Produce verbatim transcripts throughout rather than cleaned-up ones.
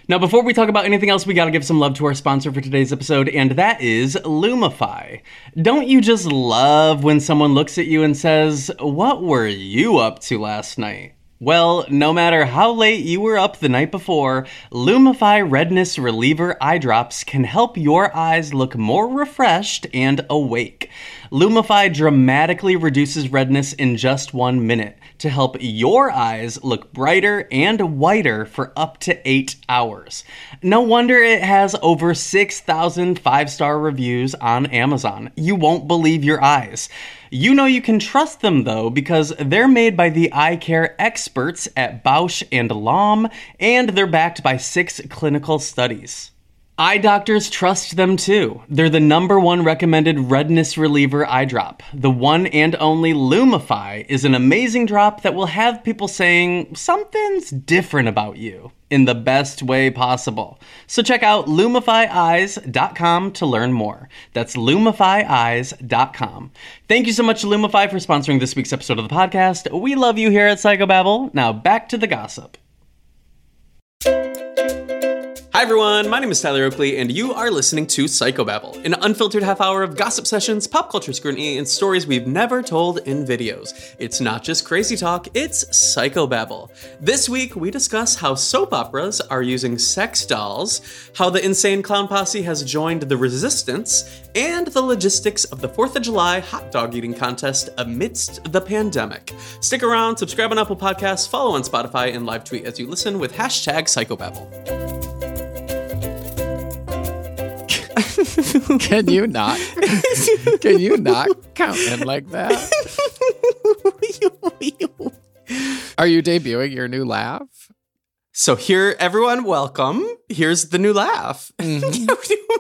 Now, before we talk about anything else, we gotta give some love to our sponsor for today's episode, and that is Lumify. Don't you just love when someone looks at you and says, "What were you up to last night?" Well, no matter how late you were up the night before, Lumify Redness Reliever Eye Drops can help your eyes look more refreshed and awake. Lumify dramatically reduces redness in just one minute to help your eyes look brighter and whiter for up to eight hours. No wonder it has over six thousand five-star reviews on Amazon. You won't believe your eyes. You know you can trust them, though, because they're made by the eye care experts at Bausch and Lomb, and they're backed by six clinical studies. Eye doctors trust them, too. They're the number one recommended redness reliever eye drop. The one and only Lumify is an amazing drop that will have people saying something's different about you in the best way possible. So check out lumify eyes dot com to learn more. That's lumify eyes dot com. Thank you so much, Lumify, for sponsoring this week's episode of the podcast. We love you here at Psychobabble. Now back to the gossip. Hi everyone, my name is Tyler Oakley, and you are listening to Psychobabble, an unfiltered half hour of gossip sessions, pop culture scrutiny, and stories we've never told in videos. It's not just crazy talk, it's Psychobabble. This week, we discuss how soap operas are using sex dolls, how the Insane Clown Posse has joined the Resistance, and the logistics of the fourth of July hot dog eating contest amidst the pandemic. Stick around, subscribe on Apple Podcasts, follow on Spotify, and live tweet as you listen with hashtag Psychobabble. Can you not? Can you not count in like that? Are you debuting your new laugh? So here, everyone, welcome. Here's the new laugh. Mm-hmm.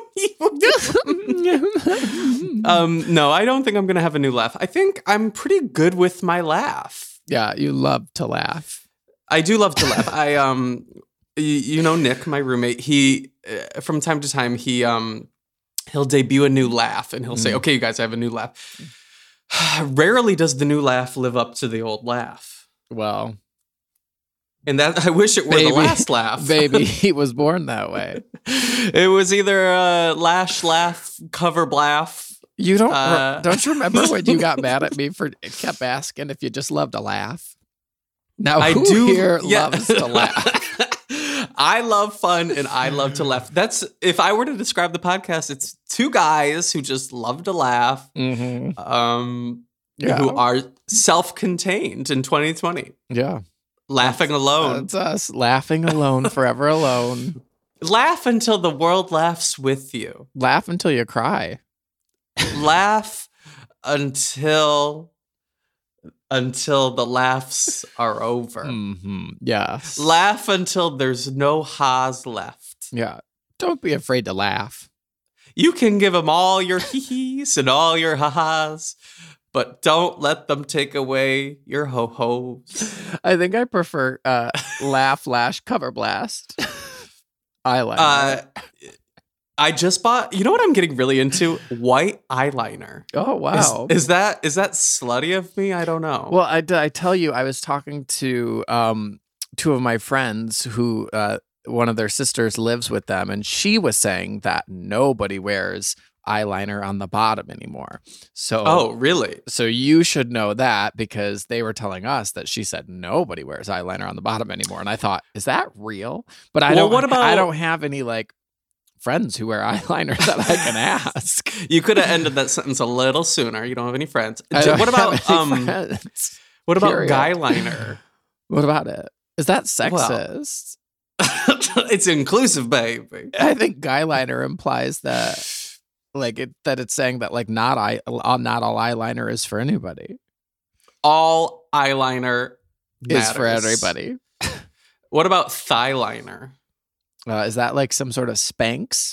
um, no, I don't think I'm going to have a new laugh. I think I'm pretty good with my laugh. Yeah, you love to laugh. I do love to laugh. I, um, you, you know, Nick, my roommate, he, uh, from time to time, he, um, he'll debut a new laugh and he'll say, okay, you guys, I have a new laugh. Rarely does the new laugh live up to the old laugh. Well, and that I wish it were baby, the last laugh. Baby, he was born that way. It was either a lash laugh, cover blaff. You don't, uh, don't you remember when you got mad at me for kept asking if you just love to laugh? Now, I who do, here yeah. loves to laugh? I love fun and I love to laugh. That's, if I were to describe the podcast, it's two guys who just love to laugh, mm-hmm. um, yeah. who are self-contained in twenty twenty. Yeah. Laughing that's, alone. That's us. Laughing alone, forever alone. Laugh until the world laughs with you. Laugh until you cry. Laugh until... until the laughs are over. Mm-hmm. Yes. Laugh until there's no ha's left. Yeah. Don't be afraid to laugh. You can give them all your hee-hees and all your ha-has, but don't let them take away your ho-hos. I think I prefer uh, laugh, lash, cover blast. Eyeliner. Uh, I just bought, you know what I'm getting really into? White eyeliner. Oh, wow. Is, is that is that slutty of me? I don't know. Well, I, I tell you, I was talking to um, two of my friends who, uh, one of their sisters lives with them, and she was saying that nobody wears eyeliner on the bottom anymore. So, oh, really? So you should know that, because they were telling us that she said nobody wears eyeliner on the bottom anymore. And I thought, is that real? But I well, don't. What about, I don't have any like friends who wear eyeliner that I can ask. You could have ended that sentence a little sooner. You don't have any friends. I don't what about have any um? friends. What about Period. guyliner? What about it? Is that sexist? Well, it's inclusive, baby. I think guyliner implies that, like it, that it's saying that like not eye, not all eyeliner is for anybody. All eyeliner matters. Is for everybody. What about thigh liner? Uh, is that like some sort of Spanx?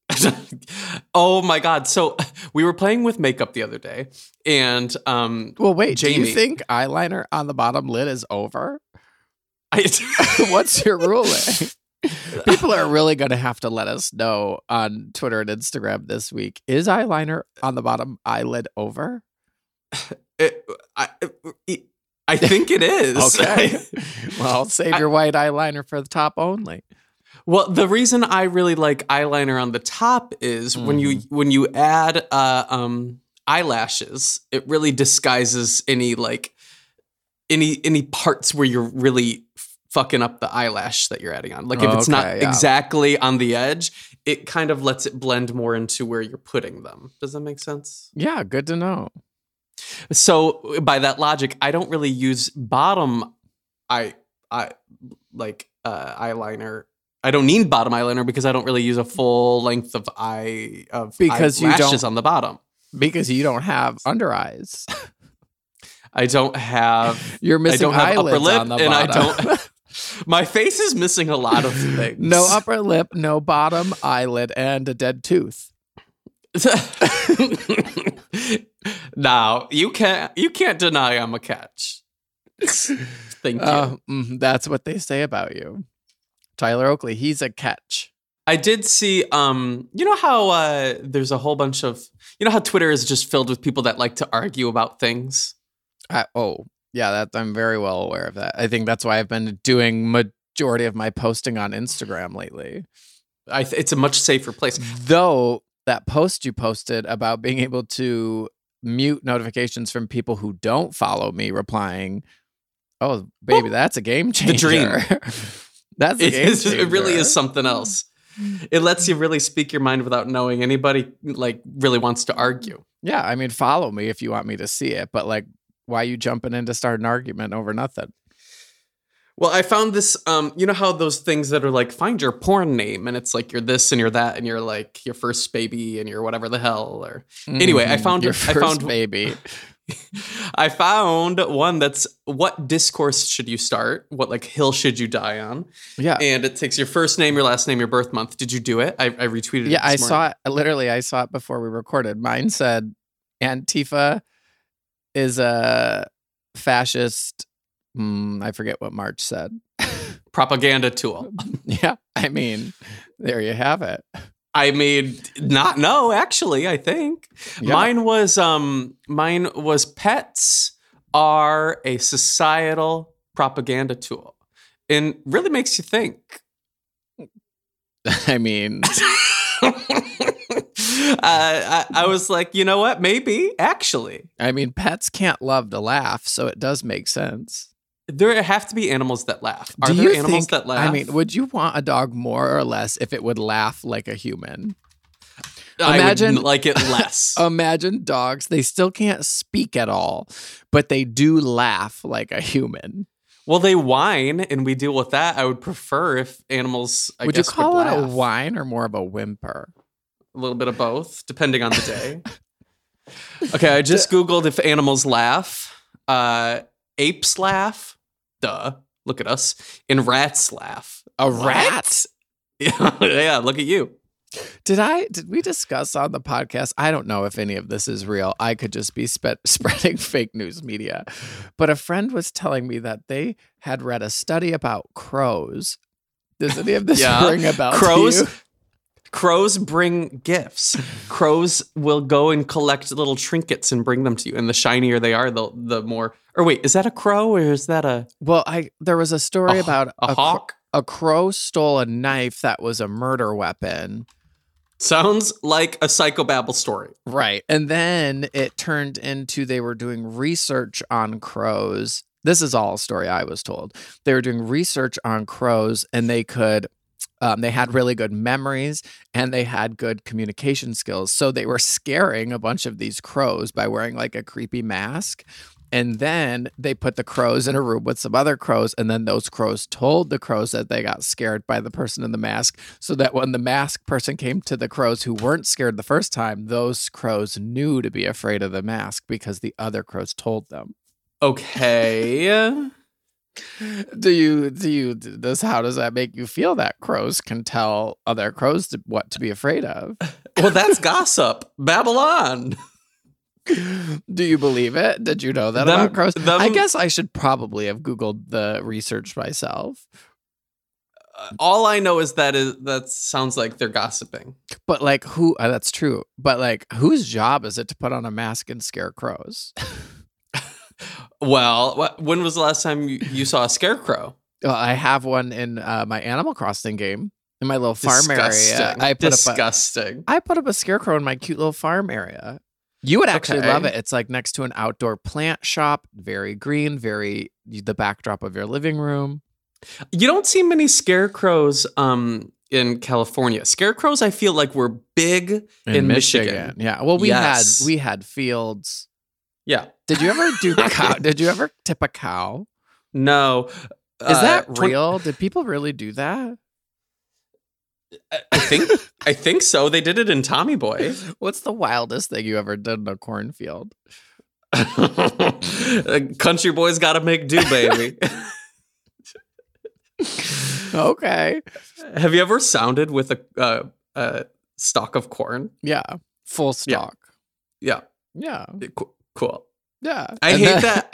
Oh my God. So we were playing with makeup the other day, and um well wait, Jamie, do you think eyeliner on the bottom lid is over? I, What's your ruling? People are really going to have to let us know on Twitter and Instagram this week. Is eyeliner on the bottom eyelid over? It, I, it, I think it is. Okay. Well, save your white eyeliner for the top only. Well, the reason I really like eyeliner on the top is mm. when you when you add uh, um, eyelashes, it really disguises any like any any parts where you're really fucking up the eyelash that you're adding on. Like if oh, it's okay, not yeah. exactly on the edge, it kind of lets it blend more into where you're putting them. Does that make sense? Yeah, good to know. So by that logic, I don't really use bottom eye, I like uh, eyeliner. I don't need bottom eyeliner because I don't really use a full length of eye of because you eyelashes don't, on the bottom. Because you don't have under eyes. I don't have. You're missing I don't have eyelids upper lip, on the and bottom. I don't. My face is missing a lot of things. No upper lip, no bottom eyelid, and a dead tooth. Now you can't. You can't deny I'm a catch. Thank you. Uh, mm, that's what they say about you, Tyler Oakley. He's a catch. I did see. Um, you know how uh, there's a whole bunch of. You know how Twitter is just filled with people that like to argue about things. I, oh. Yeah, that I'm very well aware of that. I think that's why I've been doing majority of my posting on Instagram lately. I th- it's a much safer place. Though that post you posted about being able to mute notifications from people who don't follow me replying, oh, baby, that's a game changer. The dream. That's a it game is, changer. It really is something else. It lets you really speak your mind without knowing anybody like really wants to argue. Yeah, I mean, follow me if you want me to see it, but like, why are you jumping in to start an argument over nothing? Well, I found this, um, you know how those things that are like, find your porn name, and it's like you're this and you're that, and you're like your first baby and you're whatever the hell. Or mm, anyway, I found your I first found baby. I found one that's what discourse should you start? What like hill should you die on? Yeah, and it takes your first name, your last name, your birth month. Did you do it? I, I retweeted. Yeah, it this I saw it. Literally, I saw it before we recorded. Mine said Antifa is a fascist. Mm, I forget what March said. Propaganda tool. Yeah, I mean, there you have it. I mean, not no. Actually, I think yeah. mine was um mine was pets are a societal propaganda tool, and really makes you think. I mean. Uh, I, I was like, you know what? Maybe, actually. I mean, pets can't love to laugh, so it does make sense. There have to be animals that laugh. Are Do there you animals think, that laugh? I mean, would you want a dog more or less if it would laugh like a human? I Imagine, would like it less. Imagine dogs. They still can't speak at all, but they do laugh like a human. Well, they whine, and we deal with that. I would prefer if animals, I would guess, you call would it laugh. a whine or more of a whimper? A little bit of both, depending on the day. Okay, I just Googled if animals laugh. Uh, apes laugh. Duh. Look at us. And rats laugh. A rat? Yeah, yeah, look at you. Did I? Did we discuss on the podcast? I don't know if any of this is real. I could just be spe- spreading fake news media. But a friend was telling me that they had read a study about crows. Does any of this yeah. ring a bell Crows, to you? Crows bring gifts. Crows will go and collect little trinkets and bring them to you. And the shinier they are, the the more. Or wait, is that a crow or is that a? Well, I there was a story a, about a, a hawk. A crow stole a knife that was a murder weapon. Sounds like a psychobabble story. Right. And then it turned into they were doing research on crows. This is all a story I was told. They were doing research on crows and they could, um, they had really good memories and they had good communication skills. So they were scaring a bunch of these crows by wearing like a creepy mask. And then they put the crows in a room with some other crows. And then those crows told the crows that they got scared by the person in the mask. So that when the mask person came to the crows who weren't scared the first time, those crows knew to be afraid of the mask because the other crows told them. Okay. do you, do you, this, how does that make you feel that crows can tell other crows to, what to be afraid of? Well, that's gossip. Babylon. Do you believe it? Did you know that them, about crows? them, I guess I should probably have Googled the research myself. Uh, all I know is that is that sounds like they're gossiping. But like who, uh, that's true. But like whose job is it to put on a mask and scare crows? Well, what, when was the last time you, you saw a scarecrow? Well, I have one in uh, my Animal Crossing game. in my little farm Disgusting. area. I put Disgusting. Up a, I put up a scarecrow in my cute little farm area. You would actually Okay. love it. It's like next to an outdoor plant shop, very green, very the backdrop of your living room. You don't see many scarecrows um, in California. Scarecrows, I feel like, were big in, in Michigan. Michigan. Yeah. Well, we Yes. had we had fields. Yeah. Did you ever do cow? Did you ever tip a cow? No. Is Uh, that twen- real? Did people really do that? I think I think so. They did it in Tommy Boy. What's the wildest thing you ever did in a cornfield? Country boys got to make do, baby. Okay. Have you ever sounded with a, uh, a stalk of corn? Yeah. Full stock. Yeah. Yeah. Co- Cool. Yeah. I And hate then-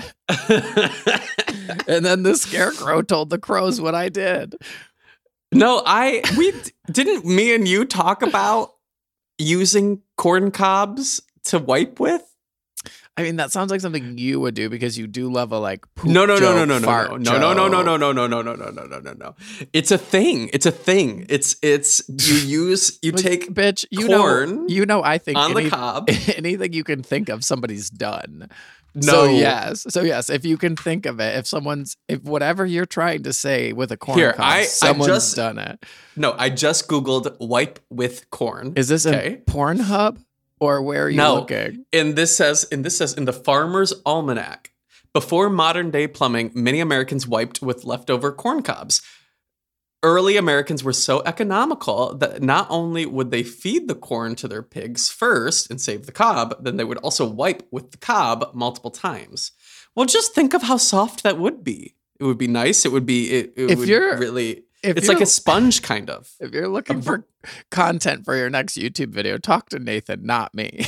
that. And then the scarecrow told the crows what I did. No, I we didn't me and you talk about using corn cobs to wipe with? I mean, that sounds like something you would do because you do love a like poop No, no, no, joke, no, no, no, fart no, no, no, no, joke. no, no, no, no, no, no, no, no, no, no. It's a thing. It's a thing. It's it's you use you Like, take bitch, you corn know, you know, I think on any- the cob. anything you can think of, somebody's done. No. So yes, so yes, if you can think of it, if someone's, if whatever you're trying to say with a corn Here, cob, I- I someone's just- done it. No, I just Googled wipe with corn. Is this okay? a Pornhub or where are you No. looking? And this says, and this says in the Farmer's Almanac, before modern day plumbing, many Americans wiped with leftover corn cobs. Early Americans were so economical that not only would they feed the corn to their pigs first and save the cob, then they would also wipe with the cob multiple times. Well, just think of how soft that would be. It would be nice. It would be, it, it If would you're- really, If it's you're- like a sponge kind of. If you're looking for content for your next YouTube video, talk to Nathan, not me.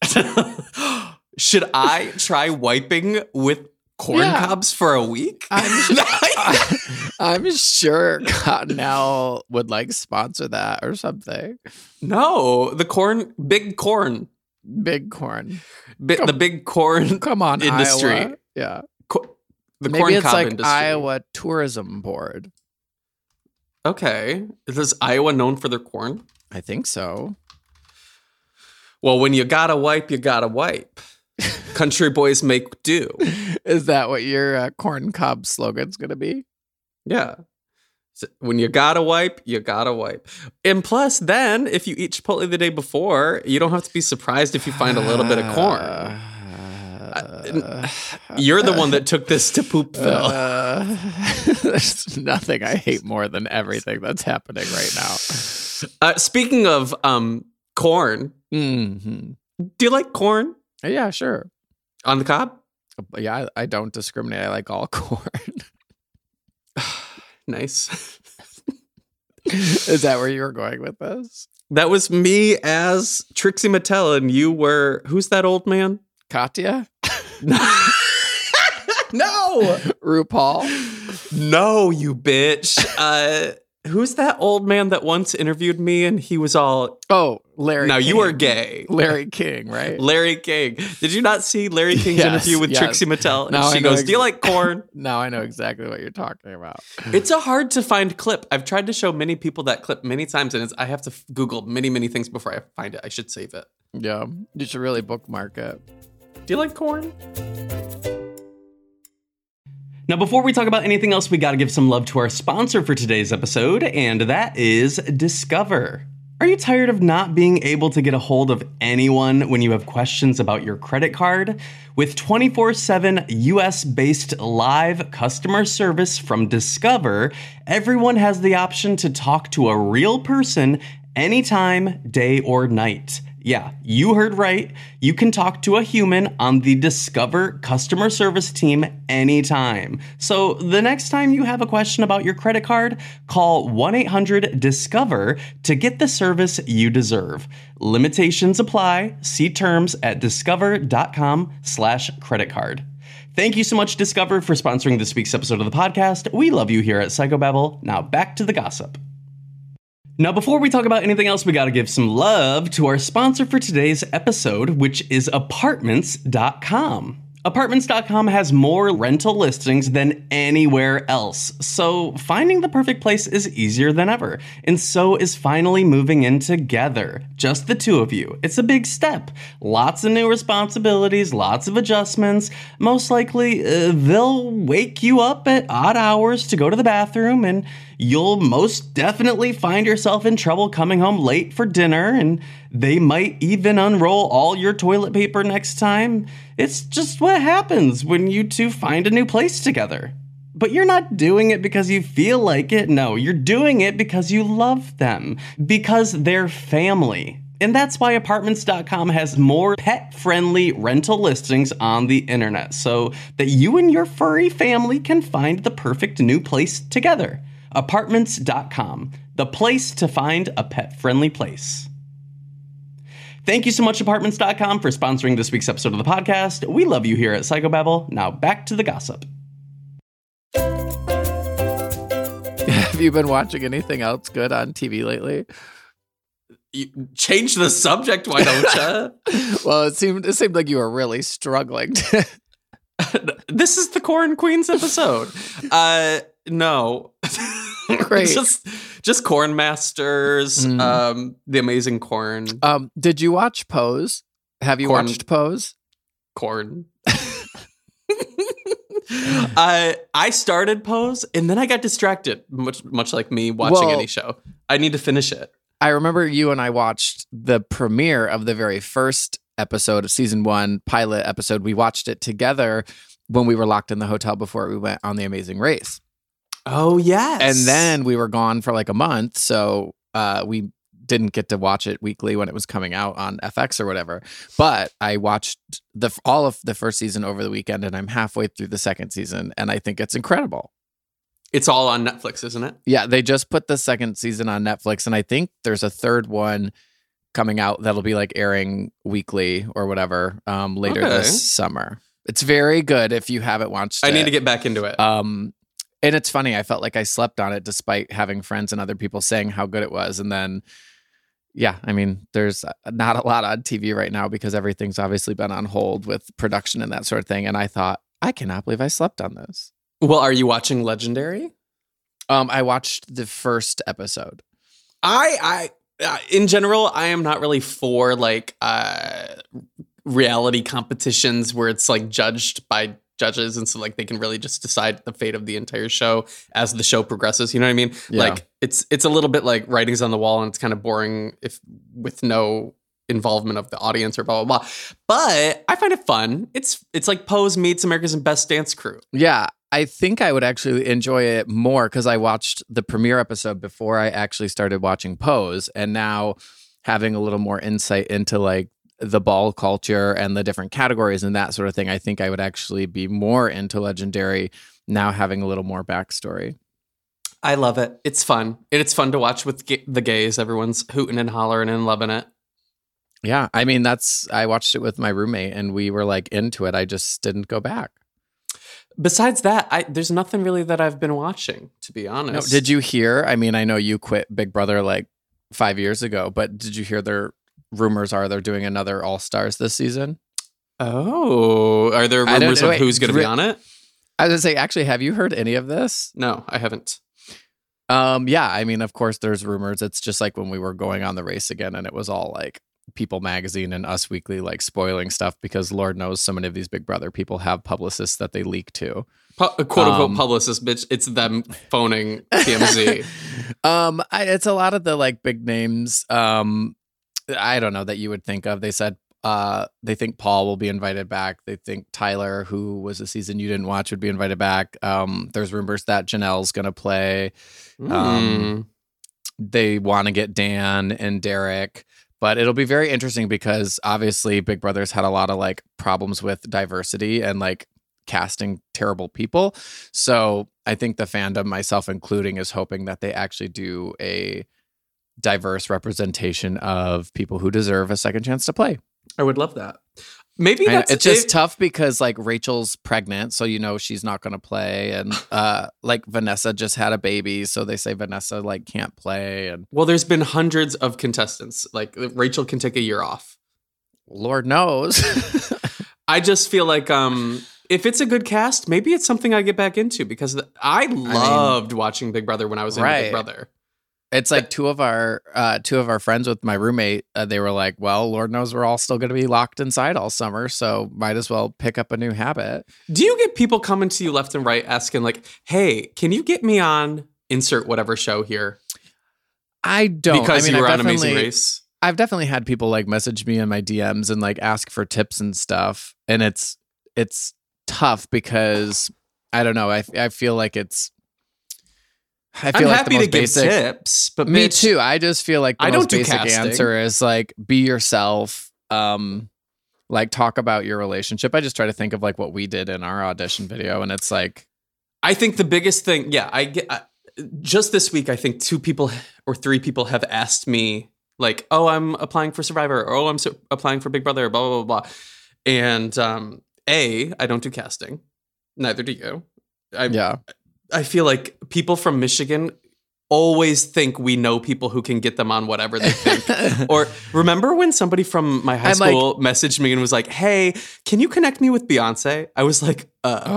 Should I try wiping with corn Yeah. cobs for a week? I'm, I, I'm sure Cottonelle would like sponsor that or something. No, the corn, big corn, Big corn. bi- the big corn, Come on, Industry. Iowa. Yeah. co- the Maybe corn it's cob like industry. Iowa Tourism Board. Okay, is Iowa known for their corn? I think so. Well, when you gotta wipe, you gotta wipe. Country boys make do. Is that what your uh, corn cob slogan's going to be? Yeah. So when you gotta wipe, you gotta wipe. And plus, then if you eat Chipotle the day before, you don't have to be surprised if you find a little bit of corn. Uh, You're the one that took this to Poopville. Uh, there's nothing I hate more than everything that's happening right now. Uh, speaking of um, corn, Mm-hmm. do you like corn Yeah, sure. on the cob? But yeah, I, I don't discriminate. I like all corn. Nice. Is that where you were going with this? That was me as Trixie Mattel, and you were, who's that old man? Katya? No, RuPaul? no, you bitch. Uh, who's that old man that once interviewed me and he was all, Oh, Larry now King. you are gay. Larry King, right? Larry King. Did you not see Larry King's Yes, interview with yes. Trixie Mattel? And Now she I know goes, ex- do you like corn? Now I know exactly what you're talking about. It's a hard to find clip. I've tried to show many people that clip many times, and it's, I have to f- Google many, many things before I find it. I should save it. Yeah, you should really bookmark it. Do you like corn? Now, before we talk about anything else, we got to give some love to our sponsor for today's episode, and that is Discover. Are you tired of not being able to get a hold of anyone when you have questions about your credit card? With twenty-four seven U S-based live customer service from Discover, everyone has the option to talk to a real person anytime, day or night. Yeah, you heard right. You can talk to a human on the Discover customer service team anytime. So the next time you have a question about your credit card, call one eight hundred discover to get the service you deserve. Limitations apply. See terms at discover.com slash credit card. Thank you so much, Discover, for sponsoring this week's episode of the podcast. We love you here at Psychobabble. Now back to the gossip. Now, before we talk about anything else, we got to give some love to our sponsor for today's episode, which is apartments dot com. Apartments dot com has more rental listings than anywhere else, so finding the perfect place is easier than ever. And so is finally moving in together. Just the two of you. It's a big step. Lots of new responsibilities, lots of adjustments. Most likely, uh, they'll wake you up at odd hours to go to the bathroom, and you'll most definitely find yourself in trouble coming home late for dinner, and they might even unroll all your toilet paper next time. It's just what happens when you two find a new place together. But you're not doing it because you feel like it. No, you're doing it because you love them, because they're family. And that's why Apartments dot com has more pet-friendly rental listings on the internet, so that you and your furry family can find the perfect new place together. Apartments dot com, the place to find a pet-friendly place. Thank you so much, Apartments dot com, for sponsoring this week's episode of the podcast. We love you here at Psychobabble. Now back to the gossip. Have you been watching anything else good on T V lately? You change the subject, why don't you? Well, it seemed it seemed like you were really struggling. To... This is the Corn Queens episode. Uh, no. Great. just just Corn Masters, mm. um, the amazing Corn. Um, did you watch Pose? Have you Corn. watched Pose? Corn. I I started Pose and then I got distracted, much much like me watching well, any show. I need to finish it. I remember you and I watched the premiere of the very first episode of season one, pilot episode. We watched it together when we were locked in the hotel before we went on The Amazing Race. Oh, yes. And then we were gone for like a month, so uh, we didn't get to watch it weekly when it was coming out on F X or whatever. But I watched the all of the first season over the weekend, and I'm halfway through the second season, and I think it's incredible. It's all on Netflix, isn't it? Yeah, they just put the second season on Netflix, and I think there's a third one coming out that'll be like airing weekly or whatever um, later okay. this summer. It's very good if you haven't watched I it. I need to get back into it. Um, and it's funny, I felt like I slept on it despite having friends and other people saying how good it was. And then, yeah, I mean, there's not a lot on T V right now because everything's obviously been on hold with production and that sort of thing. And I thought, I cannot believe I slept on this. Well, are you watching Legendary? Um, I watched the first episode. I, I, uh, in general, I am not really for like uh, reality competitions where it's like judged by judges, and so like they can really just decide the fate of the entire show as the show progresses. You know what I mean? Yeah. Like it's it's a little bit like writing's on the wall, and it's kind of boring if with no involvement of the audience or blah blah blah. But I find it fun. It's it's like Pose meets America's Best Dance Crew. Yeah. I think I would actually enjoy it more because I watched the premiere episode before I actually started watching Pose, and now having a little more insight into like the ball culture and the different categories and that sort of thing, I think I would actually be more into Legendary now having a little more backstory. I love it. It's fun. It's fun to watch with ga- the gays. Everyone's hooting and hollering and loving it. Yeah. I mean, that's, I watched it with my roommate and we were like into it. I just didn't go back. Besides that, I, there's nothing really that I've been watching, to be honest. No, did you hear? I mean, I know you quit Big Brother like five years ago, but did you hear their rumors are they're doing another All Stars this season? Oh, are there rumors of wait, who's going to re- be on it? I was going to say, actually, have you heard any of this? No, I haven't. Um, yeah, I mean, of course, there's rumors. It's just like when we were going on the race again, and it was all like People Magazine and Us Weekly like spoiling stuff because Lord knows so many of these Big Brother people have publicists that they leak to. Pu- quote unquote um, publicist, bitch. It's them phoning T M Z. um, I, it's a lot of the like big names. Um, I don't know that you would think of. They said uh, they think Paul will be invited back. They think Tyler, who was a season you didn't watch, would be invited back. Um, there's rumors that Janelle's going to play. Mm. Um, they want to get Dan and Derek. But it'll be very interesting because obviously Big Brother's had a lot of like problems with diversity and like casting terrible people. So I think the fandom, myself including, is hoping that they actually do a diverse representation of people who deserve a second chance to play. I would love that. Maybe And that's it's just it. tough because like Rachel's pregnant, so you know she's not going to play, and uh, like Vanessa just had a baby, so they say Vanessa like can't play. And Well, there's been hundreds of contestants. Like Rachel can take a year off. Lord knows. I just feel like um, if it's a good cast, maybe it's something I get back into because I loved I mean, watching Big Brother when I was in right. Big Brother. It's like two of our uh, two of our friends with my roommate. Uh, they were like, "Well, Lord knows we're all still going to be locked inside all summer, so might as well pick up a new habit." Do you get people coming to you left and right asking, like, "Hey, can you get me on insert whatever show here?" I don't because I mean, you were I've on Amazing Race. I've definitely had people like message me in my D Ms and like ask for tips and stuff, and it's it's tough because I don't know. I I feel like it's. I feel I'm like happy the most to give basic, tips, but me bitch, too. I just feel like the I most don't do basic casting. answer is like be yourself. Um, like talk about your relationship. I just try to think of like what we did in our audition video, and it's like, I think the biggest thing, yeah, I get uh, just this week. I think two people or three people have asked me like, "Oh, I'm applying for Survivor," or "Oh, I'm su- applying for Big Brother," blah blah blah blah. And um, a, I don't do casting. Neither do you. I, yeah. I feel like people from Michigan always think we know people who can get them on whatever they think. Or remember when somebody from my high I'm school like, messaged me and was like, "Hey, can you connect me with Beyonce?" I was like, uh.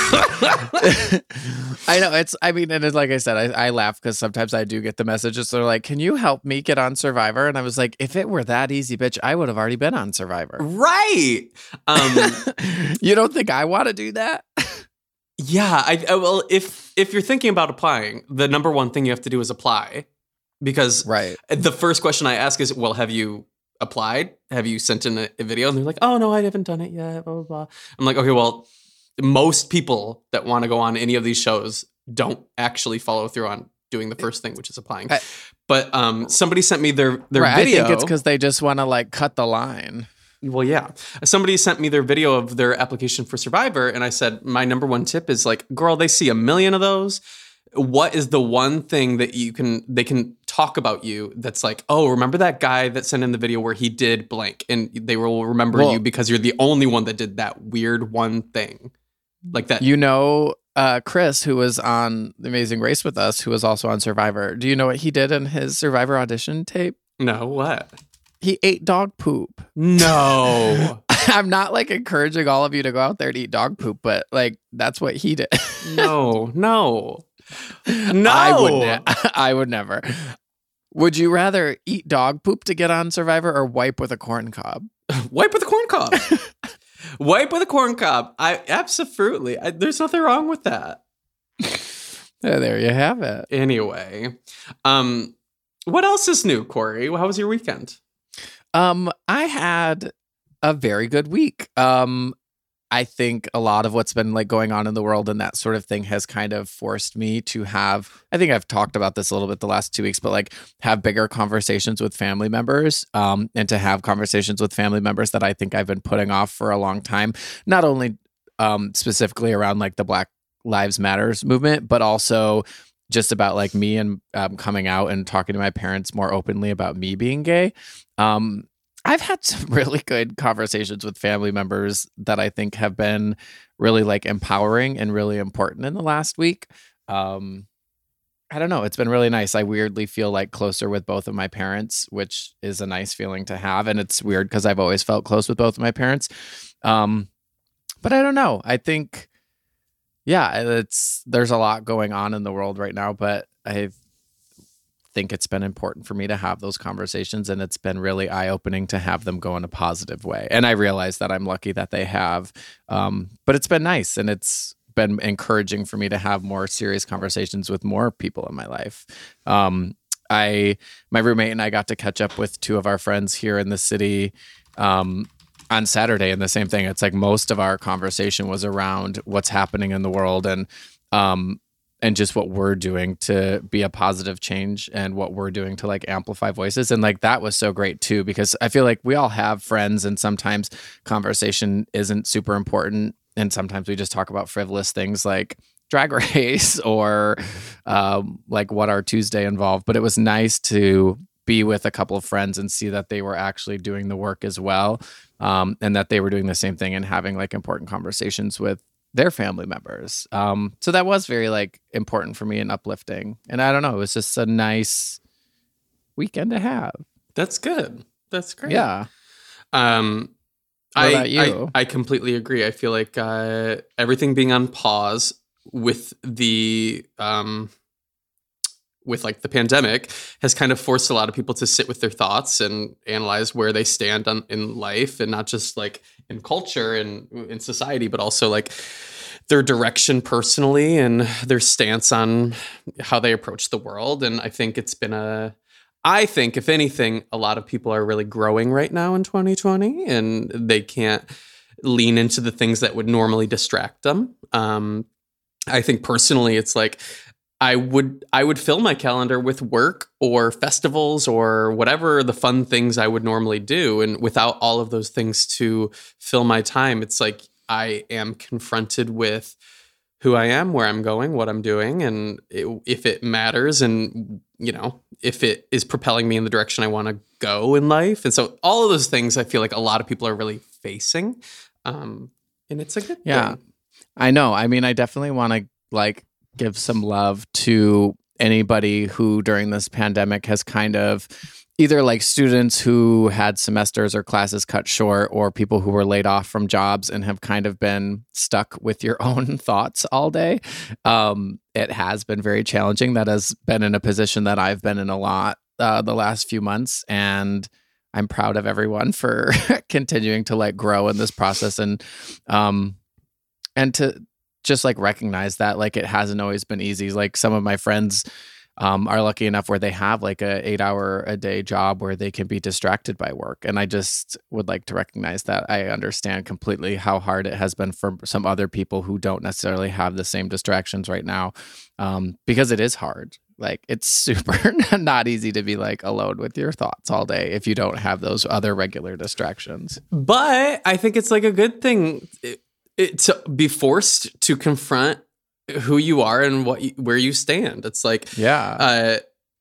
I know it's, I mean, and it's like I said, I, I laugh because sometimes I do get the messages. They're like, "Can you help me get on Survivor?" And I was like, if it were that easy, bitch, I would have already been on Survivor. Right. Um, you don't think I want to do that? Yeah, I, I well, if if you're thinking about applying, the number one thing you have to do is apply, because right. the first question I ask is, "Well, have you applied? Have you sent in a, a video?" And they're like, "Oh no, I haven't done it yet." Blah blah blah. I'm like, okay, well, most people that want to go on any of these shows don't actually follow through on doing the first thing, which is applying. I, but um, somebody sent me their their right, video. I think it's because they just want to like cut the line. Well, yeah. Somebody sent me their video of their application for Survivor, and I said, my number one tip is like, girl, they see a million of those. What is the one thing that you can they can talk about you that's like, oh, remember that guy that sent in the video where he did blank, and they will remember well, you because you're the only one that did that weird one thing like that. You know, uh, Chris, who was on The Amazing Race with us, who was also on Survivor. Do you know what he did in his Survivor audition tape? No, what? He ate dog poop. No. I'm not like encouraging all of you to go out there and eat dog poop, but like that's what he did. no, no, no. I would, ne- I would never. Would you rather eat dog poop to get on Survivor or wipe with a corn cob? Wipe with a corn cob. Wipe with a corn cob. I absolutely. I, there's nothing wrong with that. Yeah, there you have it. Anyway, um, what else is new, Corey? How was your weekend? Um, I had a very good week. Um, I think a lot of what's been like going on in the world and that sort of thing has kind of forced me to have, I think I've talked about this a little bit the last two weeks, but like have bigger conversations with family members, um, and to have conversations with family members that I think I've been putting off for a long time, not only, um, specifically around like the Black Lives Matters movement, but also just about like me and um, coming out and talking to my parents more openly about me being gay. Um, I've had some really good conversations with family members that I think have been really like empowering and really important in the last week. Um, I don't know. It's been really nice. I weirdly feel like closer with both of my parents, which is a nice feeling to have. And it's weird because I've always felt close with both of my parents. Um, but I don't know. I think, yeah, it's there's a lot going on in the world right now, but I think it's been important for me to have those conversations, and it's been really eye-opening to have them go in a positive way. And I realize that I'm lucky that they have, um, but it's been nice, and it's been encouraging for me to have more serious conversations with more people in my life. Um, I, my roommate and I got to catch up with two of our friends here in the city, um, on Saturday, and the same thing. It's like most of our conversation was around what's happening in the world and um and just what we're doing to be a positive change and what we're doing to like amplify voices. And like that was so great too, because I feel like we all have friends and sometimes conversation isn't super important. And sometimes we just talk about frivolous things like Drag Race or um, like what our Tuesday involved. But it was nice to be with a couple of friends and see that they were actually doing the work as well. Um, and that they were doing the same thing and having like important conversations with their family members. Um, so that was very like important for me and uplifting. And I don't know, it was just a nice weekend to have. That's good. That's great. Yeah. Um, What I, about you? I, I completely agree. I feel like uh, everything being on pause with the um, with like the pandemic has kind of forced a lot of people to sit with their thoughts and analyze where they stand on, in life, and not just like in culture and in society, but also like their direction personally and their stance on how they approach the world. And I think it's been a I think, if anything, a lot of people are really growing right now in twenty twenty, and they can't lean into the things that would normally distract them. Um, I think personally, it's like I would I would fill my calendar with work or festivals or whatever the fun things I would normally do, and without all of those things to fill my time, it's like I am confronted with who I am, where I'm going, what I'm doing, and it, if it matters, and you know, if it is propelling me in the direction I want to go in life. And so all of those things, I feel like a lot of people are really facing, um, and it's a good yeah, thing. I know. I mean, I definitely want to like give some love to anybody who during this pandemic has kind of either like students who had semesters or classes cut short, or people who were laid off from jobs and have kind of been stuck with your own thoughts all day. Um, it has been very challenging. That has been in a position that I've been in a lot uh, the last few months. And I'm proud of everyone for continuing to like grow in this process, and um, and to just like recognize that like it hasn't always been easy. Like some of my friends Um, are lucky enough where they have like a eight hour a day job where they can be distracted by work. And I just would like to recognize that I understand completely how hard it has been for some other people who don't necessarily have the same distractions right now, um, because it is hard. Like it's super not easy to be like alone with your thoughts all day if you don't have those other regular distractions. But I think it's like a good thing it, it, to be forced to confront who you are and what you, where you stand. It's like, Yeah. uh,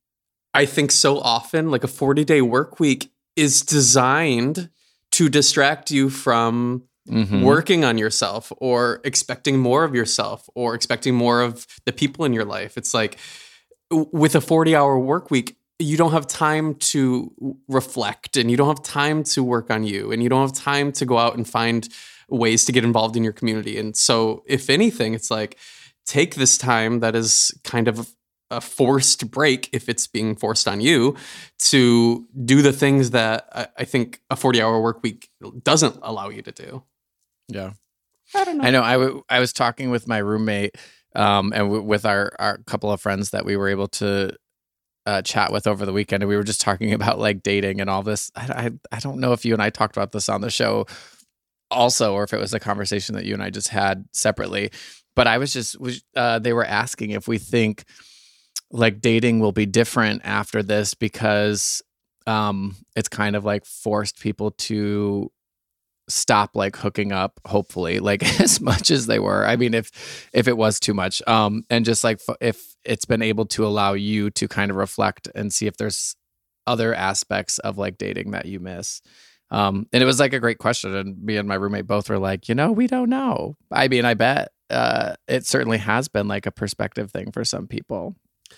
I think so often like a forty day work week is designed to distract you from Mhm. working on yourself or expecting more of yourself or expecting more of the people in your life. It's like w- with a forty hour work week, you don't have time to reflect, and you don't have time to work on you, and you don't have time to go out and find ways to get involved in your community. And so if anything, it's like, take this time that is kind of a forced break, if it's being forced on you, to do the things that I, I think a forty hour work week doesn't allow you to do. Yeah. I don't know. I know. I, w- I was talking with my roommate um, and w- with our, our couple of friends that we were able to uh, chat with over the weekend. And we were just talking about like dating and all this. I, I, I don't know if you and I talked about this on the show also, or if it was a conversation that you and I just had separately. But I was just, uh, they were asking if we think like dating will be different after this, because um, it's kind of like forced people to stop like hooking up, hopefully, like as much as they were. I mean, if if it was too much, um, and just like f- if it's been able to allow you to kind of reflect and see if there's other aspects of like dating that you miss. Um, and it was like a great question. And me and my roommate both were like, you know, we don't know. I mean, I bet uh, it certainly has been like a perspective thing for some people.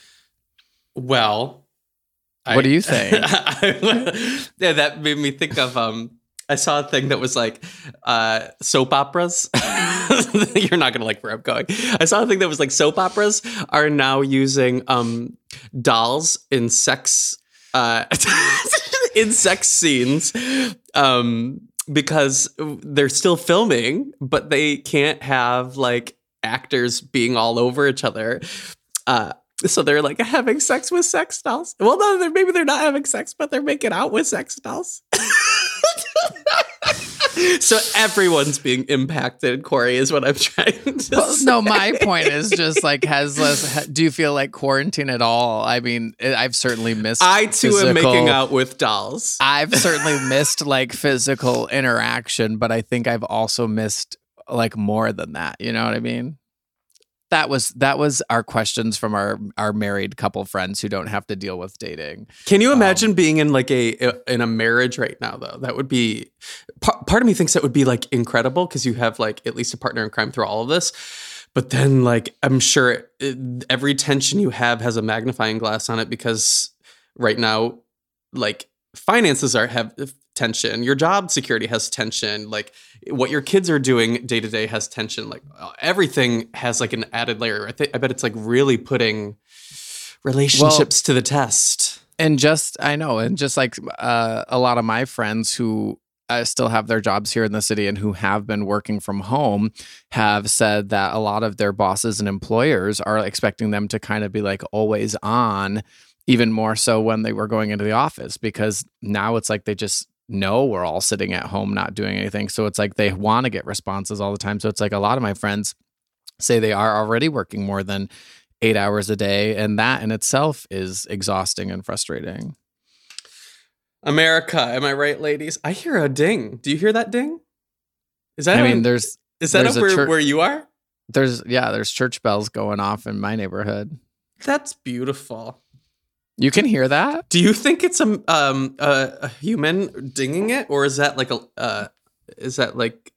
Well, what I, do you think? Yeah, that made me think of, um, I saw a thing that was like uh, soap operas. You're not going to like where I'm going. I saw a thing that was like soap operas are now using um, dolls in sex uh, in sex scenes um, because they're still filming, but they can't have like actors being all over each other. Uh, so they're like having sex with sex dolls. Well, no, they're, maybe they're not having sex, but they're making out with sex dolls. So everyone's being impacted, Corey, is what I'm trying to Well, say. no, my point is just like, has less, do you feel like quarantine at all? I mean, I've certainly missed I too physical, am making out with dolls. I've certainly missed like physical interaction, but I think I've also missed like more than that. You know what I mean? That was that was our questions from our our married couple friends who don't have to deal with dating. Can you imagine Um, being in like a in a marriage right now, though? That would be part, part of me thinks that would be like incredible because you have like at least a partner in crime through all of this. But then like I'm sure it, every tension you have has a magnifying glass on it because right now like finances are have tension. Your job security has tension. Like what your kids are doing day to day has tension. Like everything has like an added layer. I think I bet it's like really putting relationships well, to the test. And just I know, and just like uh, a lot of my friends who uh, still have their jobs here in the city and who have been working from home have said that a lot of their bosses and employers are expecting them to kind of be like always on. Even more so when they were going into the office, because now it's like they just know we're all sitting at home not doing anything. So it's like they want to get responses all the time. So it's like a lot of my friends say they are already working more than eight hours a day. And that in itself is exhausting and frustrating. America, am I right, ladies? I hear a ding. Do you hear that ding? Is that? I mean, there's. Is that there's up where, chur- where you are? There's yeah. There's church bells going off in my neighborhood. That's beautiful. You can hear that? Do you think it's a um a, a human dinging it, or is that like a uh is that like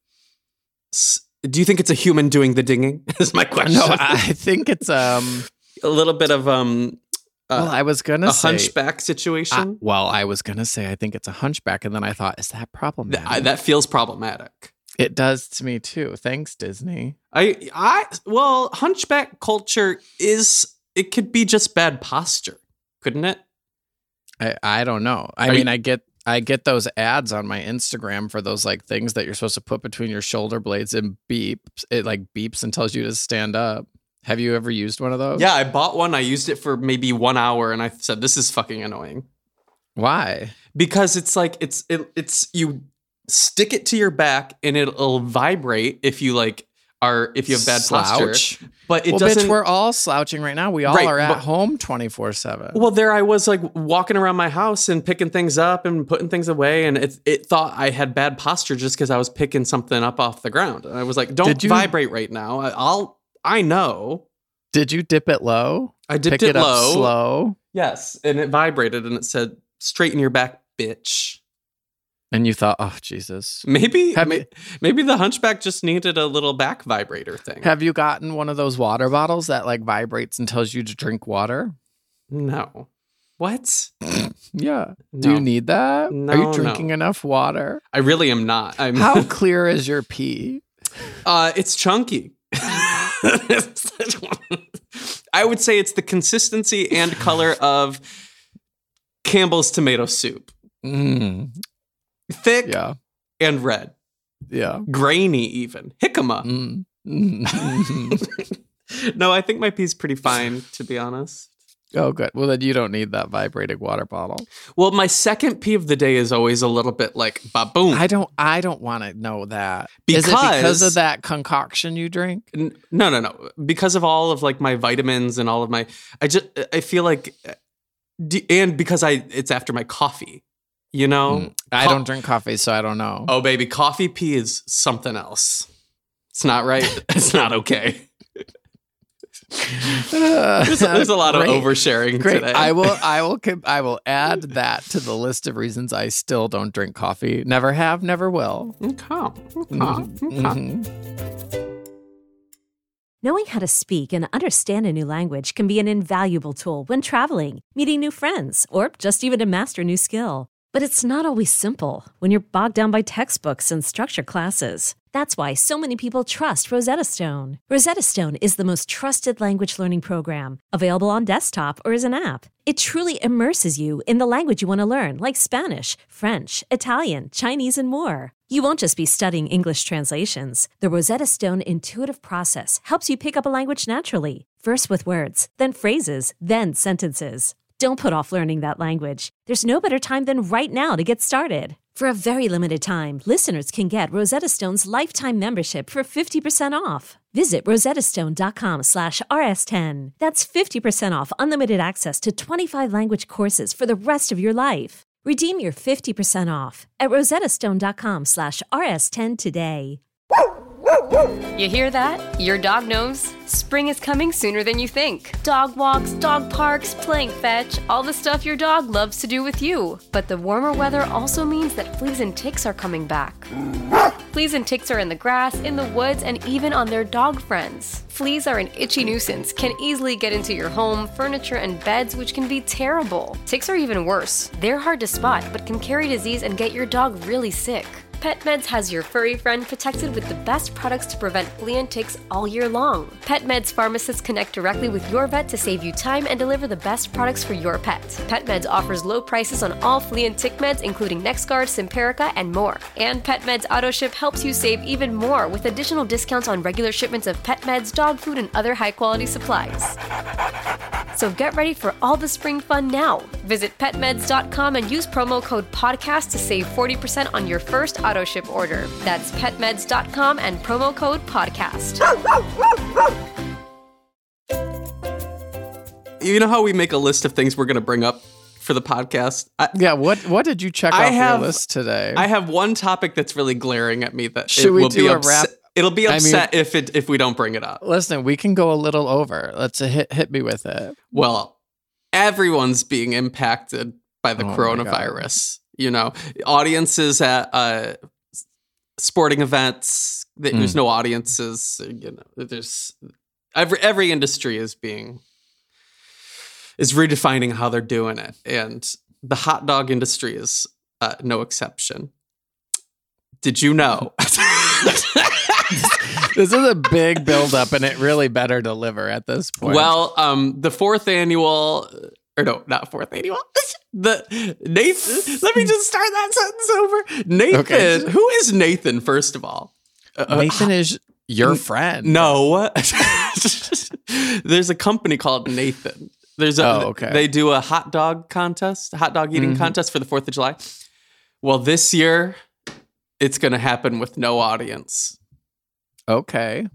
do you think it's a human doing the dinging? Is my question. No, I think it's um a little bit of um uh, well, I was gonna a say hunchback situation. I, well, I was gonna say I think it's a hunchback, and then I thought, is that problematic? Th- that feels problematic. It does to me too. Thanks, Disney. I I well, hunchback culture is it could be just bad posture. Couldn't it? I, I don't know. I Are mean, you- I get I get those ads on my Instagram for those like things that you're supposed to put between your shoulder blades and beeps. It like beeps and tells you to stand up. Have you ever used one of those? Yeah, I bought one. I used it for maybe one hour, and I said, "This is fucking annoying." Why? Because it's like it's it, it's you stick it to your back, and it'll vibrate if you like are if you have bad Slouch. posture. But it well, doesn't. bitch, we're all slouching right now. We all Right, are at but- home twenty-four seven. Well, there I was like walking around my house and picking things up and putting things away, and it it thought I had bad posture just because I was picking something up off the ground. And I was like, "Don't Did you- vibrate right now. I- I'll I know." Did you dip it low? I dipped Pick it it up low. slow? Yes, and it vibrated and it said, "Straighten your back, bitch." And you thought, oh, Jesus. Maybe Have may- you- maybe the hunchback just needed a little back vibrator thing. Have you gotten one of those water bottles that like vibrates and tells you to drink water? No. What? Yeah. No. Do you need that? No, Are you no. drinking enough water? I really am not. I'm How clear is your pee? uh it's chunky. I would say it's the consistency and color of Campbell's tomato soup. Mm, Thick yeah. and red. Yeah. Grainy even. Jicama. Mm, mm, mhm. No, I think my pee's pretty fine, to be honest. Oh, good. Well, then you don't need that vibrating water bottle. Well, my second pee of the day is always a little bit like ba-boom. I don't. I don't want to know that. Is it Because- because of that concoction you drink? N- No, no, no. Because of all of like my vitamins and all of my, I just, I feel like, d- and because I, it's after my coffee, you know? Mm, I Co- don't drink coffee, so I don't know. Oh, baby, coffee pee is something else. It's not right. It's not okay. There's, there's a lot of Great. oversharing Great. today. I will. I will. com- I will add that to the list of reasons I still don't drink coffee. Never have. Never will. Okay. Okay. Mhm, Okay. mhm. Knowing how to speak and understand a new language can be an invaluable tool when traveling, meeting new friends, or just even to master a new skill. But it's not always simple when you're bogged down by textbooks and structure classes. That's why so many people trust Rosetta Stone. Rosetta Stone is the most trusted language learning program, available on desktop or as an app. It truly immerses you in the language you want to learn, like Spanish, French, Italian, Chinese, and more. You won't just be studying English translations. The Rosetta Stone intuitive process helps you pick up a language naturally, first with words, then phrases, then sentences. Don't put off learning that language. There's no better time than right now to get started. For a very limited time, listeners can get Rosetta Stone's lifetime membership for fifty percent off. Visit rosettastone.com slash rs10. That's fifty percent off unlimited access to twenty-five language courses for the rest of your life. Redeem your fifty percent off at rosettastone.com slash rs10 today. You hear that? Your dog knows. Spring is coming sooner than you think. Dog walks, dog parks, playing fetch, all the stuff your dog loves to do with you. But the warmer weather also means that fleas and ticks are coming back. Fleas and ticks are in the grass, in the woods, and even on their dog friends. Fleas are an itchy nuisance, can easily get into your home, furniture, and beds, which can be terrible. Ticks are even worse. They're hard to spot, but can carry disease and get your dog really sick. PetMeds has your furry friend protected with the best products to prevent flea and ticks all year long. PetMeds pharmacists connect directly with your vet to save you time and deliver the best products for your pet. PetMeds offers low prices on all flea and tick meds, including NexGard, Simparica, and more. And PetMeds AutoShip helps you save even more with additional discounts on regular shipments of pet meds, dog food, and other high-quality supplies. So get ready for all the spring fun now. Visit pet meds dot com and use promo code podcast to save forty percent on your first auto ship order. That's pet meds dot com and promo code podcast. You know how we make a list of things we're going to bring up for the podcast? I, Yeah, what what did you check I off have- your list today? I have one topic that's really glaring at me that Should it we will do be a upset. wrap? It'll be I mean- upset if it if we don't bring it up. Listen, we can go a little over. Let's uh, hit hit me with it. Well, everyone's being impacted by the Oh my coronavirus. You know, audiences at uh, sporting events. th- Mm. There's no audiences. You know, there's every every industry is being is redefining how they're doing it, and the hot dog industry is uh, no exception. Did you know? This is a big buildup, and it really better deliver at this point. Well, um, the fourth annual, or no, not fourth annual. The Nathan. Let me just start that sentence over. Nathan, Okay. who is Nathan? First of all, Nathan is your friend. no. There's a company called Nathan. There's a. Oh, okay. They do a hot dog contest, hot dog eating Mhm. contest for the Fourth of July. Well, this year, it's going to happen with no audience. Okay.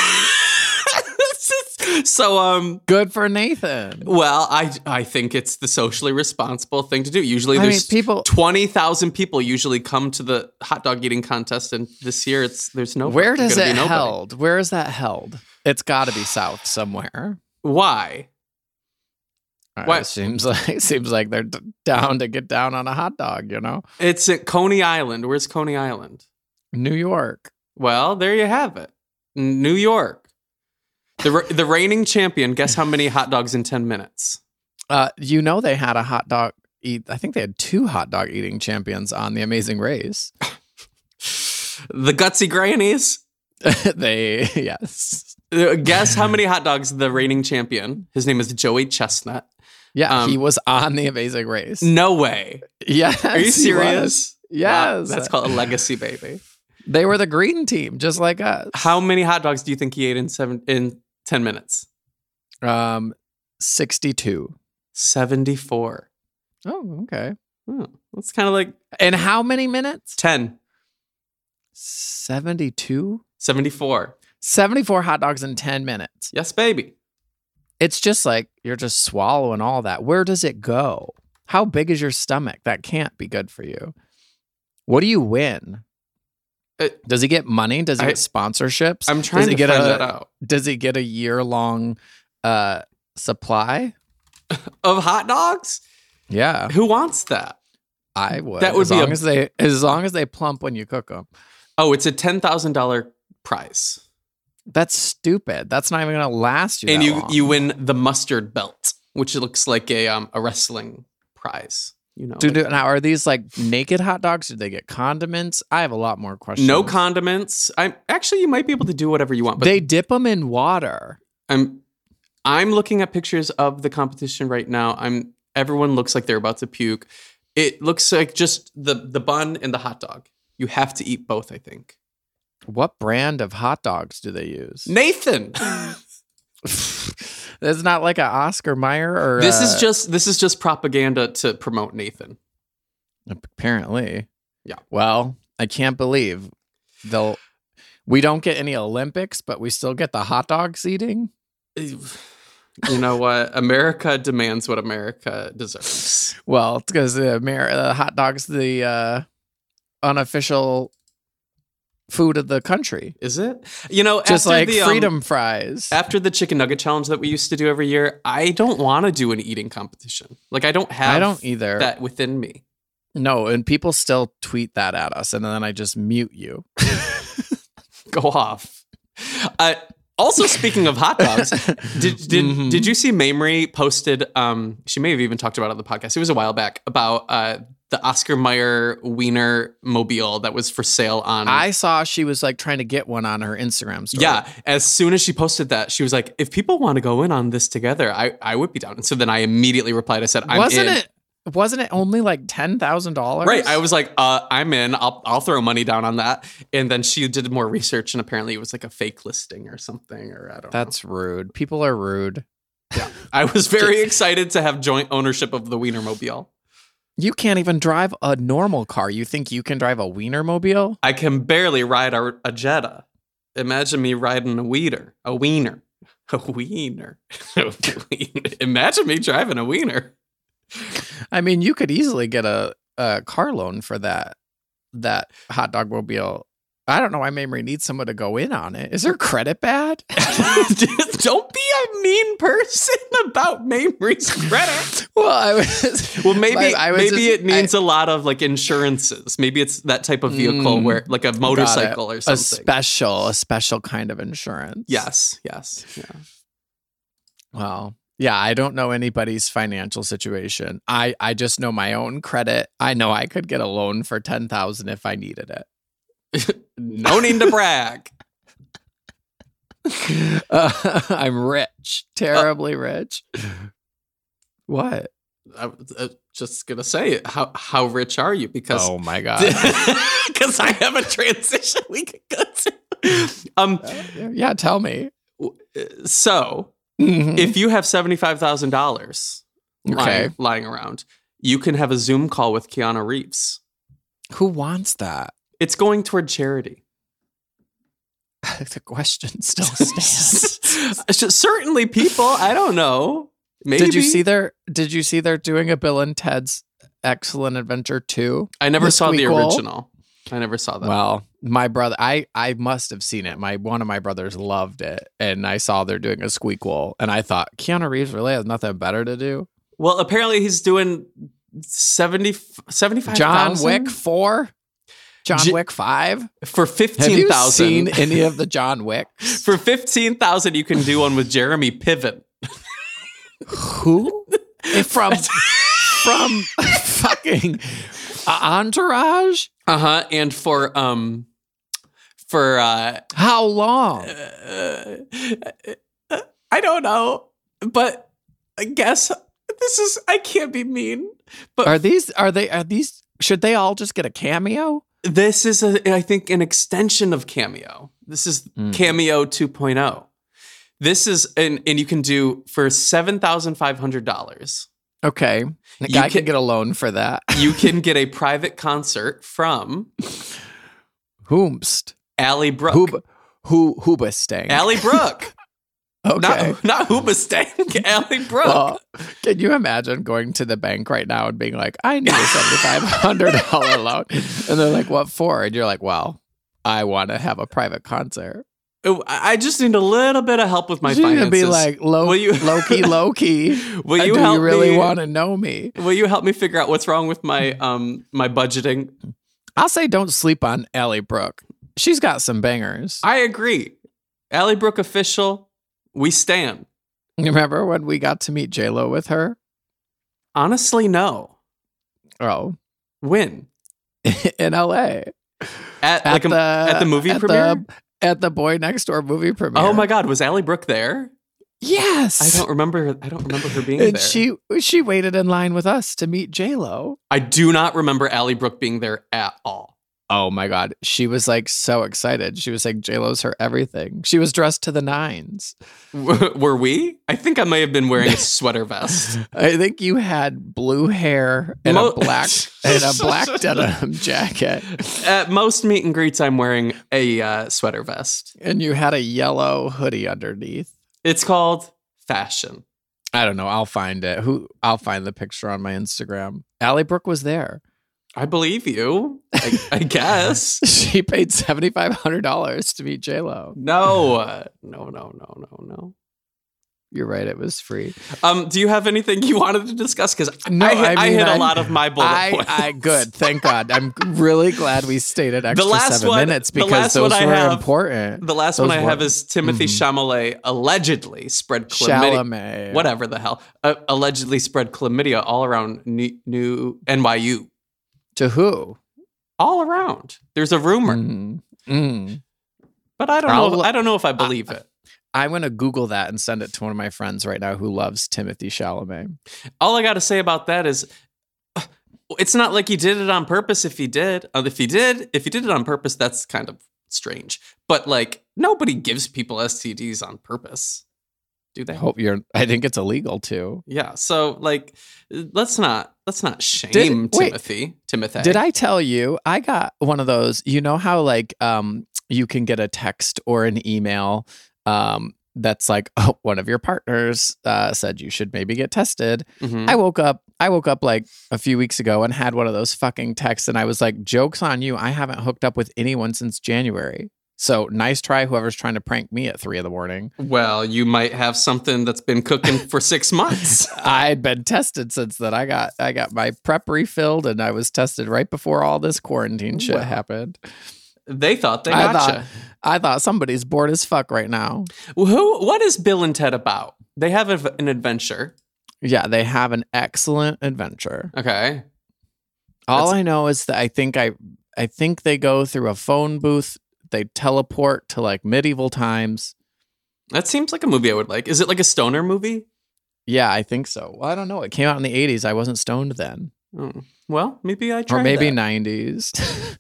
So, um, Good for Nathan. well, I I think it's the socially responsible thing to do. Usually, I mean, there's people- twenty thousand people usually come to the hot dog eating contest, and this year it's there's no. Where does gonna it be nobody. held? Where is that held? It's got to be south somewhere. Why? Uh, What? It seems like it seems like they're d- down to get down on a hot dog. You know, It's at Coney Island. Where's Coney Island? New York. Well, there you have it, New York. The re- the reigning champion. Guess how many hot dogs in ten minutes? Uh, you know they had a hot dog eat. I think they had two hot dog eating champions on The Amazing Race. The Gutsy Grannies. They yes, Uh, Guess how many hot dogs the reigning champion? His name is Joey Chestnut. yeah. Um, he was on The Amazing Race. No way. Yes, Are you he serious? was. Wow, Yes, that's called a legacy, baby. They were the green team, just like us. How many hot dogs do you think he ate in seven in ten minutes? Um, sixty-two. Seventy-four. Oh, okay. Oh, that's kind of like And how many minutes? ten. seventy-two? Seventy-four. seventy-four hot dogs in ten minutes. Yes, baby. It's just like you're just swallowing all that. Where does it go? How big is your stomach? That can't be good for you. What do you win? Uh, Does he get money? Does he I- get sponsorships? I'm trying does he to get find a, that out. Does he get a year long uh, supply? Of hot dogs? Yeah, Who wants that? I would. That would as be long a- as they as long as they plump when you cook them. Oh, it's a ten thousand dollar prize, That's stupid. That's not even going to last you. and that you long. you win the mustard belt, which looks like a um a wrestling prize. You know, Do, like- do, now, are these like naked hot dogs? Do they get condiments? I have a lot more questions. no condiments. I'm actually you might be able to do whatever you want, but They dip them in water. I'm I'm looking at pictures of the competition right now. I'm everyone looks like they're about to puke. It looks like just the the bun and the hot dog. You have to eat both, I think. What brand of hot dogs do they use? Nathan. It's not like a Oscar Mayer or This is uh, just this is just propaganda to promote Nathan. apparently. Yeah. Well, I can't believe they'll. We don't get any Olympics, but we still get the hot dogs eating. You know what? America demands what America deserves. Well, it's because the Amer- uh, hot dogs the uh, unofficial food of the country. Is it? You know, just after like the, um, freedom fries. After the chicken nugget challenge that we used to do every year, I don't want to do an eating competition. Like, I don't have I don't either. that within me. No, and people still tweet that at us, and then I just mute you. Go off. Uh, also, speaking of hot dogs, did did, Mhm. did you see Mamrie posted, um, she may have even talked about it on the podcast, it was a while back, about uh, the Oscar Mayer Wiener mobile that was for sale on... I saw she was like trying to get one on her Instagram story. Yeah, as soon as she posted that, she was like, if people want to go in on this together, I, I would be down. And so then I immediately replied, I said, I'm Wasn't in. it? Wasn't it only like ten thousand dollars? Right. I was like, uh, I'm in. I'll I'll throw money down on that. And then she did more research, and apparently it was like a fake listing or something, or I don't That's rude. People are rude. know. Yeah. I was very excited to have joint ownership of the Wienermobile. You can't even drive a normal car. You think you can drive a Wienermobile? I can barely ride a, a Jetta. Imagine me riding a Wiener. A Wiener. A Wiener. A wiener. Imagine me driving a Wiener. I mean, you could easily get a, a car loan for that that hot dog mobile. I don't know why Mamrie needs someone to go in on it. Is her credit bad? Don't be a mean person about Mamrie's credit. Well, I was. Well, maybe I- I was maybe just- it needs I- a lot of like insurances. Maybe it's that type of vehicle Mm, where like a motorcycle or a something. special, a special kind of insurance. Yes, yes, yeah. Well, yeah, I don't know anybody's financial situation. I, I just know my own credit. I know I could get a loan for ten thousand dollars if I needed it. No need to brag. Uh, I'm rich, terribly rich. What? I was uh, just gonna say, how how rich are you? Because Oh my god! because I have a transition we could go to. Um, Yeah, tell me. so Mhm. if you have seventy five thousand dollars lying, Okay. lying around, you can have a Zoom call with Keanu Reeves. Who wants that? It's going toward charity. The question still stands. It's just- Certainly, people. I don't know. Maybe. Did you see their? Did you see they're doing a Bill and Ted's Excellent Adventure two? I never the saw the squeakquel? original. I never saw that. Well, my brother, I I must have seen it. My one of my brothers loved it, and I saw they're doing a squeakquel, and I thought Keanu Reeves really has nothing better to do. Well, apparently he's doing seventy, seventy-five John thousand Wick four, John J- Wick five. for Have fifteen you thousand. seen any of the John Wicks? For fifteen thousand, you can do one with Jeremy Piven. Who? From from fucking Entourage? Uh huh. And for um, for uh, How long? uh, I don't know, but I guess this is. I can't be mean, but Are these are they are these should they all just get a cameo? this is a, I think, an extension of Cameo. This is Mm. Cameo two point oh. This is, and, and you can do for seven thousand five hundred dollars. Okay. The You guy can- can get a loan for that. You can get a private concert from Whomst. Allie Brooke. Who who Hoobastank. Allie Brooke. Okay. Not, not Hoobastank. Allie Brooke. Well, can you imagine going to the bank right now and being like, I need a seventy-five hundred dollars loan? And they're like, what for? And you're like, well, I want to have a private concert. Oh, I I just need a little bit of help with my You need finances. to be like, low, Will you- low-key, low-key. Will Uh, you Do help you really me? want to know me? Will you help me figure out what's wrong with my um my budgeting? I'll say don't sleep on Allie Brooke. She's got some bangers. I agree. Allie Brooke official. We stand. You remember when we got to meet J-Lo with her? Honestly, no. Oh, When? in L A. At, At like a, the at the movie at premiere? The, at the Boy Next Door movie premiere. Oh my God, was Allie Brooke there? Yes. I don't remember. I don't remember her being And there. she she waited in line with us to meet J-Lo. I do not remember Allie Brooke being there at all. Oh my God. She was like so excited. She was like, J-Lo's her everything. She was dressed to the nines. W- Were we? I think I may have been wearing a sweater vest. I think you had blue hair and Mo- a black and a black denim jacket. At most meet and greets, I'm wearing a uh, sweater vest. And you had a yellow hoodie underneath. It's called fashion. I don't know. I'll find it. Who I'll find the picture on my Instagram. Allie Brooke was there. I believe you. I, I guess. She paid seventy-five hundred dollars to meet J-Lo. No, no, no, no, no, no. You're right. It was free. Um, do you have anything you wanted to discuss? Because no, I, hit, I, mean, I hit I, a lot of my bullet I, points. I good. Thank God. I'm really glad we stayed at extra the last seven one, minutes the because last those one I were have, important. The last those one I were, have is Timothy mm-hmm. Chalamet allegedly spread chlamydia. Chalamet. Whatever the hell. Uh, allegedly spread chlamydia all around New, New N Y U. To who? All around. There's a rumor. Mm-hmm. Mm. But I don't I'll, know. I don't know if I believe I, it. I'm going to Google that and send it to one of my friends right now who loves Timothy Chalamet. All I got to say about that is it's not like he did it on purpose if he did. Uh, if he did, if he did it on purpose, that's kind of strange. But like nobody gives people S T Ds on purpose. Do they? I hope you're I think it's illegal too. Yeah. So like let's not let's not shame did, Timothy. Wait, Timothy. Did I tell you I got one of those, you know how like um you can get a text or an email um that's like, oh, one of your partners uh, said you should maybe get tested. Mm-hmm. I woke up I woke up like a few weeks ago and had one of those fucking texts and I was like, joke's on you. I haven't hooked up with anyone since January. So nice try, whoever's trying to prank me at three in the morning. Well, you might have something that's been cooking for six months. I'd been tested since then. I got I got my prep refilled, and I was tested right before all this quarantine shit well, happened. They thought they I gotcha. thought, I thought somebody's bored as fuck right now. Who? What is Bill and Ted about? They have a, an adventure. Yeah, they have an excellent adventure. Okay. All That's- I know is that I think I I think they go through a phone booth. They teleport to like medieval times. That seems like a movie I would like. Is it like a stoner movie? Yeah, I think so. Well, I don't know. It came out in the eighties. I wasn't stoned then. Oh, well, maybe I tried Or maybe that. nineties.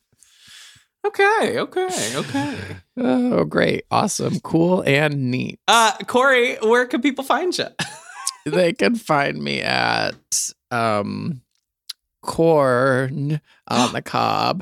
Okay, okay, okay. Oh, great. Awesome. Cool and neat. Uh, Corey, where can people find you? They can find me at um, Corn on the Cob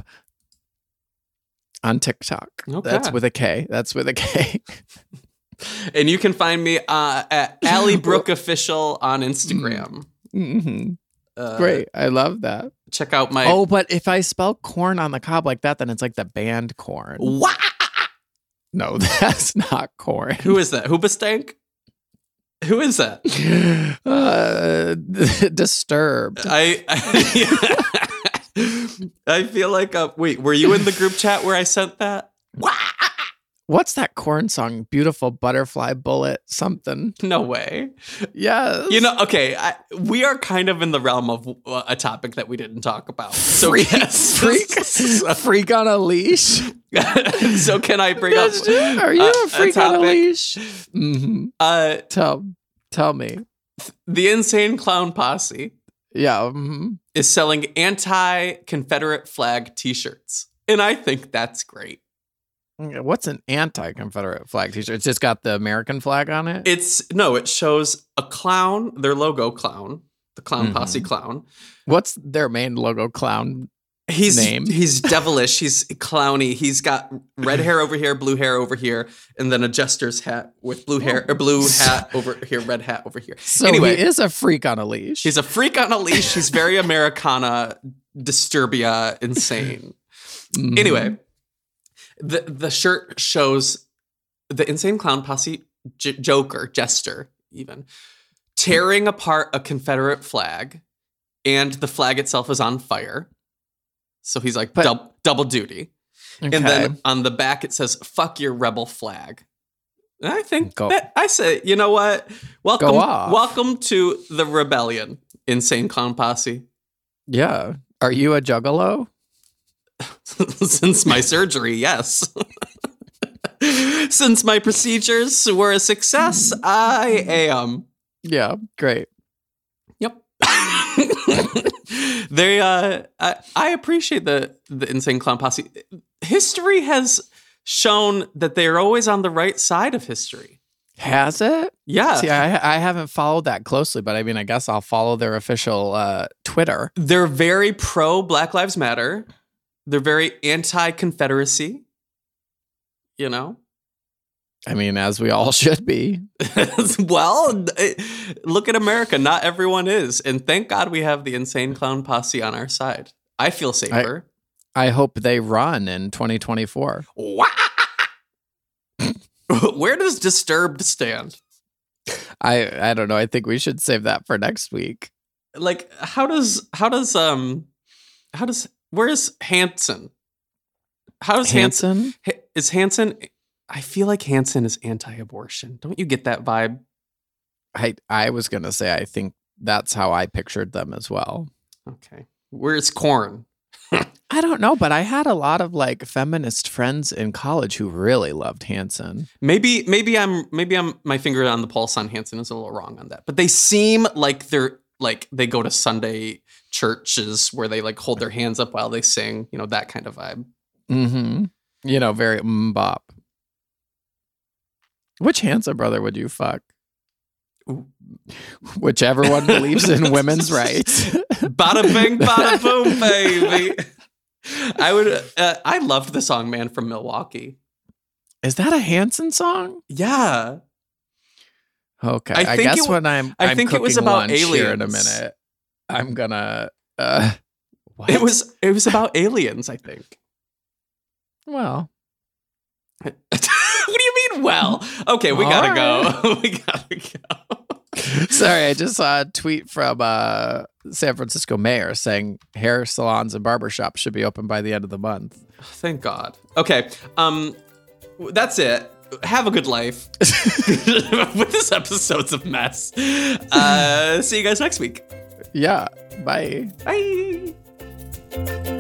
on TikTok. Okay. That's with a K. That's with a K. And you can find me uh, at Allie Brooke Official on Instagram. Mm-hmm. Uh, Great. I love that. Check out my... Oh, but if I spell corn on the cob like that, then it's like the band Corn. Wah! No, that's not corn. Who is that? Hoobastank? Who is that? Uh, Disturbed. I... I, I feel like... Uh, wait, were you in the group chat where I sent that? Wah! What's that corn song? Beautiful Butterfly Bullet something. No way. Yes. You know, okay, I, we are kind of in the realm of uh, a topic that we didn't talk about. So freak, yes. freak, freak on a leash. So can I bring up? Are you uh, a freak a on a topic? leash? Mm-hmm. Uh, Tell, tell me. the Insane Clown Posse Yeah. Mm-hmm. is selling anti-Confederate flag T-shirts, and I think that's great. What's an anti-Confederate flag t-shirt? It's just got the American flag on it? It's no, it shows a clown, their logo clown, the Clown Posse Mm-hmm. clown. What's their main logo clown He's name? he's devilish. He's clowny. He's got red hair over here, blue hair over here, and then a jester's hat with blue hair, or blue hat over here, red hat over here. So anyway, he is a freak on a leash. he's a freak on a leash. He's very Americana, Disturbia, insane. Mhm. Anyway, the the shirt shows the Insane Clown Posse j- Joker, jester, even tearing apart a Confederate flag, and the flag itself is on fire. So he's like But- dub- double duty. Okay. And then on the back it says "fuck your rebel flag." And I think Go- that I say, you know what? Welcome, Go off. welcome to the rebellion, Insane Clown Posse. Yeah. Are you a juggalo? Since my surgery, yes. Since my procedures were a success, I am. Yeah. Great. Yep. they uh I, I appreciate the the Insane Clown Posse. History has shown that they are always on the right side of history. Has it? Yeah. See, I, I haven't followed that closely, but I mean, I guess I'll follow their official uh, Twitter. They're very pro Black Lives Matter. They're very anti-Confederacy. You know? I mean, as we all should be. Well, it- look at America. Not everyone is. And thank God we have the Insane Clown Posse on our side. I feel safer. I, I hope they run in twenty twenty-four. Wow. Where does Disturbed stand? I I don't know. I think we should save that for next week. Like, how does how does um how does where is Hanson? How does Hanson? Hanson? Is Hanson? I feel like Hanson is anti-abortion. Don't you get that vibe? I I was gonna say I think that's how I pictured them as well. Okay, where's Korn? I don't know, but I had a lot of like feminist friends in college who really loved Hanson. Maybe maybe I'm maybe I'm my finger on the pulse on Hanson is a little wrong on that. But they seem like they're like they go to Sunday churches where they like hold their hands up while they sing. You know, that kind of vibe. Mm-hmm. You know, very mbop. Which Hanson brother would you fuck? Ooh. Whichever one believes in women's rights. Bada bing, bada boom, baby. I would. Uh, I loved the song "Man from Milwaukee." Is that a Hanson song? Yeah. Okay. I, I, think guess it, when I'm, I I'm think it was cooking about lunch aliens. here in a minute, I'm gonna. Uh, what? It was. It was about aliens. I think. Well. What do you mean? Well, okay, we All gotta right. go. We gotta go. Sorry, I just saw a tweet from uh, San Francisco mayor saying hair salons and barbershops should be open by the end of the month. Thank God. Okay, um, that's it. Have a good life. With this episode's a mess. Uh, see you guys next week. Yeah. Bye. Bye.